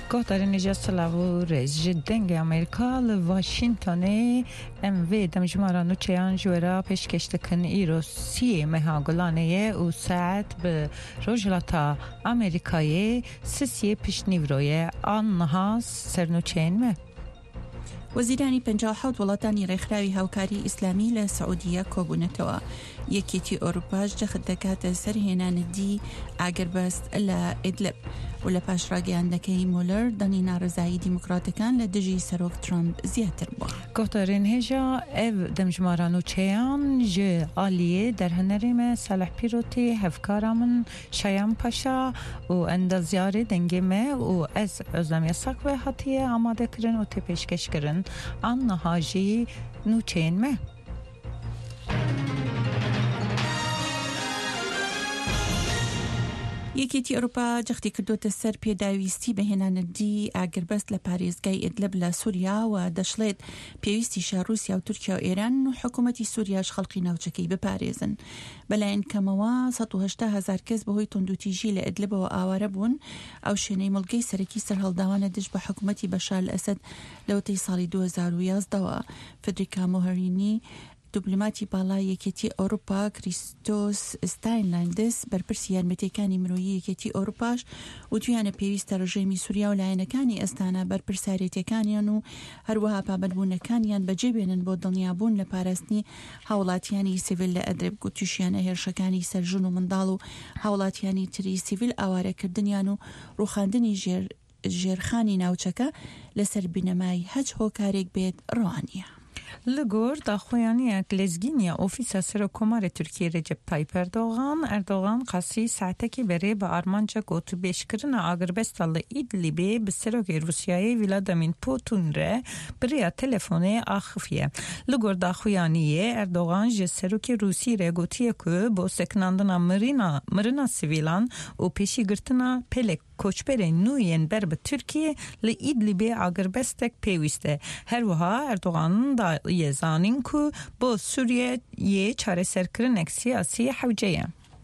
قطر نجس لورز جدنگ امریکا لواشنطن اموی دمجمارا نوچیان جورا پیشکشتکن ایروسی مهاگلانه و ساعت به رجلتا امریکای سیسی پیشنیوروی آنها سرنوچین وەزیرانی 57 وڵاتانی ڕێکخراوی هاوکاری ئیسلامی لە سعودیە کۆبوونەتەوە. یەکێتی ئەوروپاش جەخت دەکاتە سەر هێنانەدی ئاگربەست لە ئیدلب و لە پاشڕاگەیاندەکەی مولەر دەنی ناڕزایی دیموکراتەکان لە دژی سەرۆک ترامپ زیاتر بووە. گۆتەرین هێژا ئەv دەمژماران و چەیان ji aliyê derhenerê me Salih Pîrotê hevkara min Şayan Paşa û endaziyarê dengê me û ez Özlem Yasak ve hatiye amadekirin û tê pêşkêşkirin an niha jî nûçeyên me. یەکێتی ئەوروپا جەختی کردوتە سەر پێداویستی بەهێنانەدی ئاگربەست لە پارێزگای ئیدلب لە سووریا و دەشڵێت پێویستیشە رووسیا و تورکیا و ئێران و حکوومەتی سووریاش خەڵقی ناوچەکەی بپارێزن. بەلایەن کەمەوە 180,000 کەس بەهۆی تۆندوتیژی لە ئیدلبەوە ئاوارە بوون. ئەو شوێنەی مڵگەی سەرەکی سەرهەڵداوانە دژ بە حکوومەتی بەشار ئەسەد لەوەتەی ساڵی 2011ەوە. فدریکا مۆهەرینی دیپلۆماتی باڵای یەکێتی ئەوروپا کریستۆس ستاینلاندس بەرپرسی یارمەتیەکانی مرۆیی یەکێتی ئەوروپاش وتویانە پێویستە ڕژێمی سووریا و لایەنەکانی ئەستانە بەرپرساریەتەکانیان و هەروەها پابەندبوونەکانیان بەجێبێنن بۆ دڵنیابوون لە پاراستنی هاوڵاتیانی سیڤیل لە ئەدرب گوتوشیانە هێرشەکانی سەرژن و منداڵ و هاوڵاتیانی تری سیڤیل ئاوارەکردنیان و ڕوخاندنی ژێرخانی ناوچەکە لەسەر بنەمای هەچ هۆکارێک بێت ڕوانیە. لگور داخویانی لزگینیا اوفیسا سرکومار ترکیه رجب تایپ اردوغان قصی ساعتکی بره با آرمانجا گوتو بیشکرن آگربستال ایدلیبی به سرک روسیای ولادیمیر پوتین ره بریا تلفن آخفیه. لگور داخویانی اردوغان جه سرک روسی ره گوتیه که با سکناندنا مرینا سیویلان و پیشی گرتنا پلک کوچبر نوین بر به ترکیه لی ایدلیبی آگربستک پیوسته. هر وها اردوغان دا یزانین که با سوریه یه چاره سرکرنک سیاسی حوجه.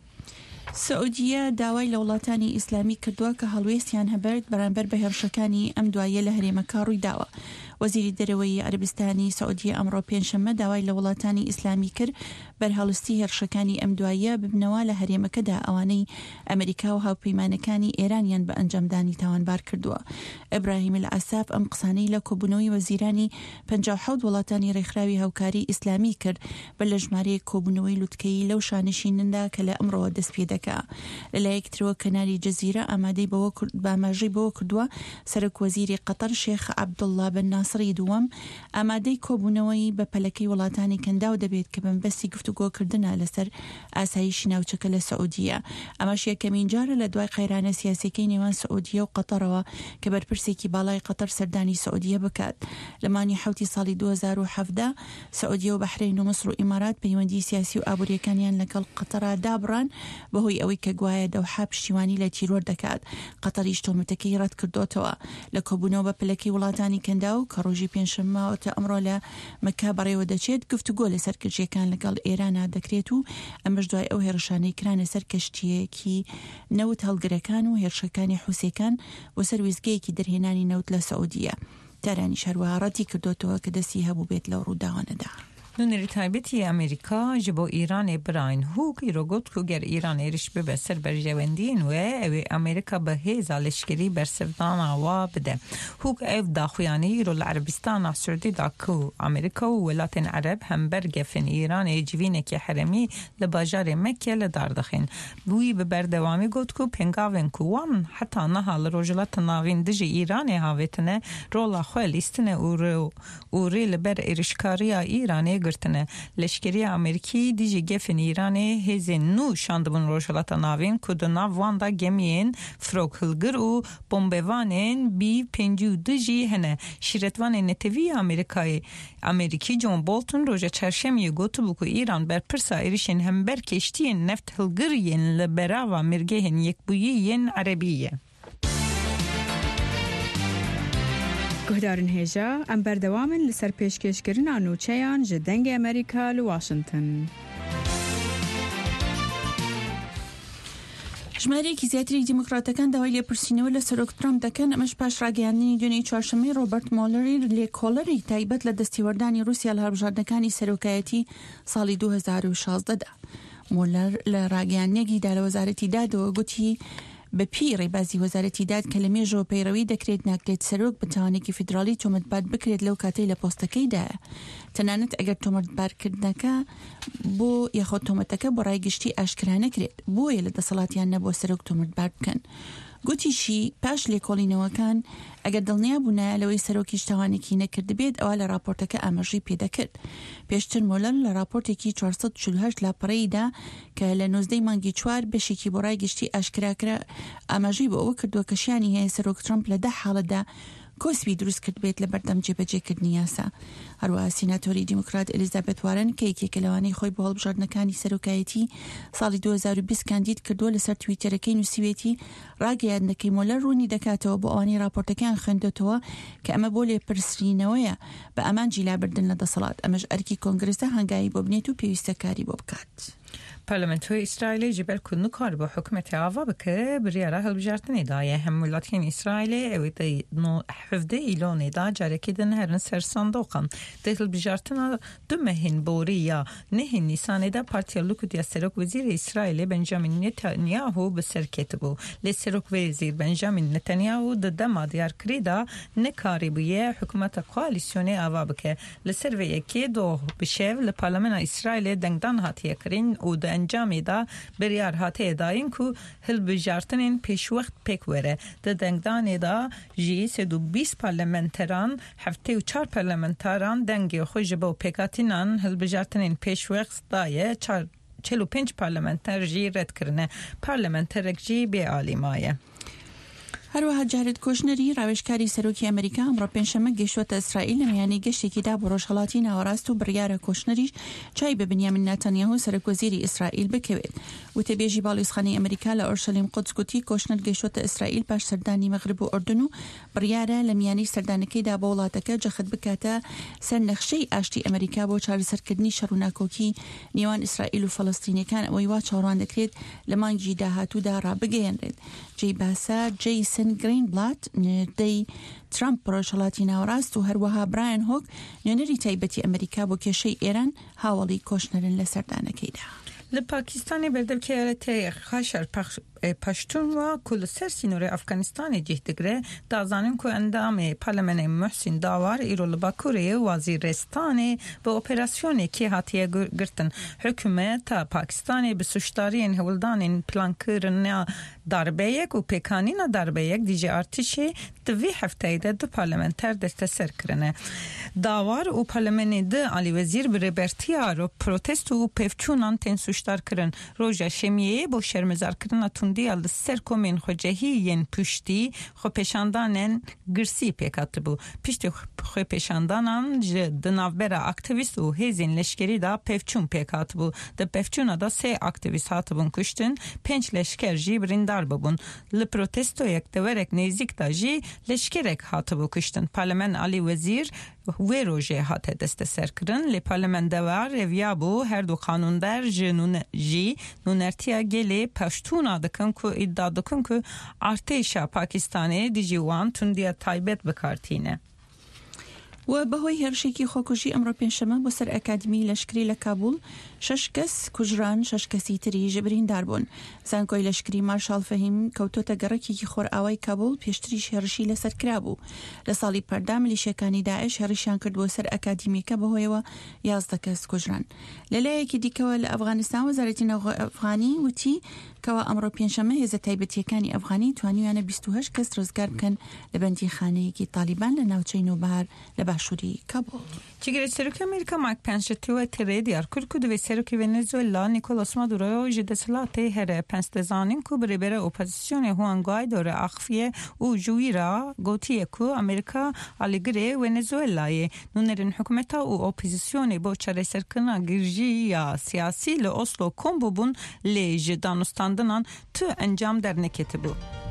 سعودیە داوای لە وڵاتانی ئیسلامی کردووە کە هەڵوێستیان هەبرد بەرامبەر بە هێرشەکانی ئەم دوایە لە هەرێمەکە ڕووی داوە. وەزیری دەرەوەی عەربستانی سعودیە ئەمڕۆ پێنجشەممە داوای لە وڵاتانی ئیسلامی کرد بەرهەڵستی هێرشەکانی ئەم دوایە ببنەوە لە هەرێمەکەدا ئەوانەی ئەمریکا و هاوپەیمانەکانی ئێرانیان بە ئەنجامدانی تاوانبار کردووە. ئیبراهیم العەساف ئەم قسانەی لە کۆبوونەوەی وەزیرانی 57 وڵاتانی ڕێکخراوی هاوکاری ئیسلامی کرد بە لە ژمارەیە کۆبوونەوەی لوتکەی لەو شانشینندا کە لە ئەمڕۆ دەست پێ دەکا. لەلایەکترەوە کەناری جەزیرە ئامادەی باماژەی بەوە کردووە سەرۆک وەزیری قەتەر شێخ عەبدوڵڵا بن ناسری دووەم ئامادەی کۆبوونەوەی بە پەلەکەی وڵاتانی کەنداو دەبێت کە بەمبەستی گفتوگۆکردنە لەسەر ئاسایشی ناوچەکە لە سعودیە. ئەمەش یەکەمین جارە لە دوای قەیرانە سیاسیەکەی نێوان سعودیە و قەتەرەوە کە بەرپرسێکی باڵای قەتەر سەردانی سعودیە بکات. لە مانگی حوتی ساڵی 2017 سعودیە و بەحرین و مەسر و ئیمارات پەیوەندی سیاسی و ئابوووریەکانیان لەگەڵ قەتەرا دابڕان بەهۆی ئەوەی کە گوایە دەوحا پشتیوانی لە تیرۆر دەکات. قەتەریش تۆمەتەکەی ڕەت کردوتەوە لە کۆبوونەوە بە پلەکەی وڵاتانی کەنداو کە ڕۆژی پێنجشەممەوە ئەمڕۆ لە مەکا بەڕێوە دەچێت گفتوگۆ لەسەر کردژیەکان لەگەڵ ئێرانە دەکرێت و ئەمەش دوای ئەو هێرشانەی کرانە سەر کەشتیەکی نەوت هەڵگرەکان و هێرشەکانی حوسێکان بۆ سەر وێستگەیەکی دەرهێنانی نەوت لە سعودیە. تارانی شەروەها ڕەتی کردوتەوە کە دەستی هەبوو بێت لەو ڕووداوانەدا. نونری تایبەتی ئەمریکا ji bo Îranê birayên hûk îro got ku ger Îran êriş bibe ser berjewendiyên we ew ê Amerîka bi hêza leşkerî bersevdana wa bide. Hûk ev daxuyanî îro li Erebistana Siûdî da ku Amerîka û welatên Ereb hember gefin Îranê civînekî heremî li bajarê Mekke li dar dixin. Wî bi berdewamî got ku pengavên ku wan heta niha li rojhilata navîn dijî Îranê havêtine rola xwe lîstine û rê li ber êrişkariya Îranê گرتنه. لشکری امریکی دیجی گفن ایرانی هزین نو شاندبون روشلata navin ku da navvan da gemiyên Frok-Hilgir û bombevanên B-52 jî hene. Şîretvanên netevî Amerîkî John Bolton roja çarşemiyê gotibû ku İran berpirsa êrişên hember keştiyên neft hilgir yên li berava mirgehên yekbûyî Erebî ye. گهدارن هێژا ئەم بەردەوامن لەسەر پێشکەشکردنا نوچەیان ji dengê Amerîka li Washington. ژمارەیەکی زیاتری دیموکراتەکان داوای لێپرسینەوە لە سەرۆک ترامپ دەکەن ئەمەش پاش ڕاگەیاندنی دوێنێی چوارشەممەی ڕۆبەرت مۆلەری لێکۆڵەری تایبەت لە دەستیوەردانی رووسیا لە هەڵبژاردنەکانی سەرۆکایەتی ساڵی 2016دا. مۆلەر لە ڕاگەیاندنێکیدا لە وەزارەتی دادەوە گوتی بەپی ڕێبازی وەزارەتی داد کە لە مێژەوە پەیڕەوی دەکرێت ناکرێت سەرۆک بەتاوانێکی فیدراڵی تۆمەتبار بکرێت لەو کاتەی لە پۆستەکەیدایە، تەنانەت ئەگەر تۆمەتبارکردنەکە بۆ یاخۆ تۆمەتەکە بۆ ڕایگشتی ئاشکرا نەکرێت بۆیە لە دەسەڵاتیان نەبووە سەرۆک تۆمەتبار بکەن. گوتیشی پاش لێکۆڵینەوەکان ئەگەر دڵنیا بوونە لەوەی سەرۆکی شتاوانێکی نەکرد بێت ئەوە لە راپۆرتەکە ئاماژەی پێدەکرد. پێشتر مۆلەر لە راپۆرتێکی 448 لاپەڕەیدا کە لە 19 مانگی 4 بەشێکی بۆ ڕایگشتی ئاشکراکرا ئاماژەی بۆ ئەوە کردووە کەشیانی هەیە سەرۆک ترامپ لە 10 حاڵەدا کۆسبی دروست کرد بێت لە بەردەم جێبەجێکردنی یاسا. هەروەها سیناتۆری دیموکرات ئەلیزابێت وارن کە یەکێکە لەوانەی خۆی بۆ هەڵبژاردنەکانی سەرۆکایەتی ساڵی 2020 کاندید کردووە لەسەر تویتەرەکەی نووسیوێتی ڕاگەیاندنەکەی مۆلەر ڕوونی دەکاتەوە بۆ ئەوانەی راپۆرتەکان خوێندوتەوە کە ئەمە بۆ لێپرسرینەوەیە بە ئەمانجی لابردن لە دەسەڵات. ئەمەش ئەرکی کۆنگرسە هەنگایی بۆ بنێت و پێویستە کاری بۆ بکات. پارلمانتوی اسرائیل جبل کنو کار با حکومت آوا بکه بریاره هلبجارتنی دایه هم ولاتین اسرائیل اویده نو حفظه ایلانی دا جارکی دن هرن سر صندوقم ده هلبجارتنا دو مهین بوریا نهین نیسانه دا پارتیا لوکودیا سرک وزیر اسرائیل بنجامین نتانیاهو بسر کتبو لسرک وزیر بنجامین نتانیاهو ده دما دیار کریدا نکاری بویه حکومت قوالیسیونی آوا بکه لسر و یکی دو بشیو لپارلمان اسرائیل دنگدان هاتیه کرین و ده انجامی دا بریار هاته داین کو هلبجارتنین پیش وقت پیک وره ده دنگدان دا جی 320 پارلمانتران 74 پارلمانتران دنگی خوش با پیکاتینان هلبجارتنین پیش وقت دایه 45 پارلمانتر جی رد کرنه پارلمانترک جی بی عالیمایه. هەروەها جارێت کۆشنەری ڕاوێژکاری سەرۆکی ئەمریکا ئەمڕۆ پێنجشەممە گەیشتووەتە ئیسرائیل لە میانەی گەشتێکیدا بۆ ڕۆژهەڵاتی ناوەڕاست و بڕیارە کۆشنەریش چای بە بنیامین نەتانیاهو سەرۆکوەزیری ئیسرائیل بکەوێت. وتەبێژی باڵیۆزخانەی ئەمریکا لە ئۆرشەلیم قودس گوتی کۆشنەر گەیشتووەتە ئیسرائیل پاش سەردانی مەغرب و ئوردن و بڕیارە لە میانەی سەردانەکەیدا بە وڵاتەکە جەخت بکاتە سەر نەخشەی ئاشتی ئەمریکا بۆ چارەسەرکردنی شەڕ و ناکۆکی نێوان ئیسرائیل و فەڵەستینیەکان ئەوەی وا چاوەڕوان دەکرێت لە مانگی داهاتوودا ڕابگەیەنرێت. جێی باسا جەیسن گرینبلات نێردەی ترامپ ڕۆژهەڵاتی ناوەڕاست و هەروەها برایان هۆک نوێنەری تایبەتی ئەمریکا بۆ کێشەی ئێران هاوڵی کۆشنەرن لە سەردانەکەیدا. لە پاکستانی بەردەبکێرەتەی خاشەر پشتون و کل سر سینور افغانستان جهدگره دازانیم که اندام پارلمان محسن داوار ایرو لباکوری وزیرستان به اپراسیونی که هاتیه گرتن حکومت تا پاکستانی به سوشتاری این هولدان پلان کرن darbe yek û pêkanîna darbe yek dijî artîşê di vê hefteyê de du parlamenter desteser kirine. Dawar û parlemenê di Alîwezîr bi rêbertiya protesto û pevçûnan tên suçdar kirin. Roja şemiyê bo şermezarkirina tundiya li ser komên xwecehiyên piştî xwepêşandanên girsî pêk hatibû. Piştî xwepêşandanan ji di navbera aktivîst û hêzên leşkerî da pevçûn pêk hatibû. Di pevçûna da sê aktivîst hatibûn kuştin, 5 leşker jî birîndar bibûn. Li protestoyek deverek nêzik da jî leşkerek hatibû kuştin. Parlemen Alîwezîr wê rojê hate desteserkirin. Lê parlemendewar rêviya bû her du qanûnder jî nûnertiya gelê peştûna dikin ku îddia dikin ku artêşa Pakistanê dijî wan tundiya taybet bikartîne. و بەهۆی هێرشێکی خۆکوژی ئەمڕۆ پێنجشەممە بۆ سەر ئەکادمی لەشکری لە کابول 6 کەس کوژران 6 کەسی تری بریندار بوون. زانکۆی لەشکری مارشال فەهیم کەوتۆتە گەڕێکێکی خۆرئاوای کابول پێشتریش هێرشی لەسەر کرا بوو. لە ساڵی پەردا میلیشیەکانی داعش هێرشیان کرد بۆ سەر ئەکادمیەکە بەهۆیەوە 11 کەس کوژران. لەلایەکی دیکەوە لە ئەفغانستان وەزارەتی نەوەی ئەفغانی وتی کەوا ئەمڕۆ پێنجشەممە هێزە تایبەتیەکانی ئەفغانی توانیویانە 28 کەس ڕزگار بکەن لە بەندیخانەیەکی تالیبان لە ناوچەی نۆبار لە باشووری کابل. چیگەری سەرۆکی ئەمریکا مایک پێنس تێوە تێرێ دیار کرد و دوێ سەرۆکی ڤێنێزوێلا نیکۆلاس مادورۆ ji دەسەڵاتê here pens dezanîn ku bi rêbera opozîsyonê Juan Guaidó re axivî û ji wî re gotiye ku Amerîka alîgirê Venezwêlayê nûnerên hikûmeta û opozîsyonê bo çareserkirina girîya siyasî li Oslo kom bûbûn lê ji danûstandinan tu encam derneketibû.